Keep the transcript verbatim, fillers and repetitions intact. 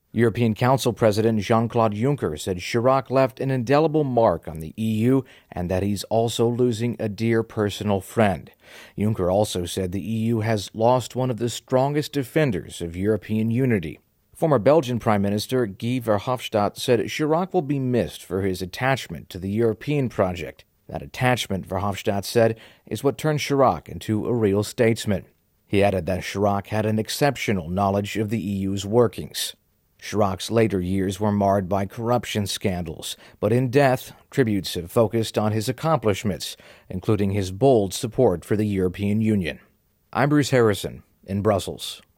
European Council President Jean-Claude Juncker said Chirac left an indelible mark on the E U and that he's also losing a dear personal friend. Juncker also said the E U has lost one of the strongest defenders of European unity. Former Belgian Prime Minister Guy Verhofstadt said Chirac will be missed for his attachment to the European project. That attachment, Verhofstadt said, is what turned Chirac into a real statesman. He added that Chirac had an exceptional knowledge of the E U's workings. Chirac's later years were marred by corruption scandals, but in death, tributes have focused on his accomplishments, including his bold support for the European Union. I'm Bruce Harrison in Brussels.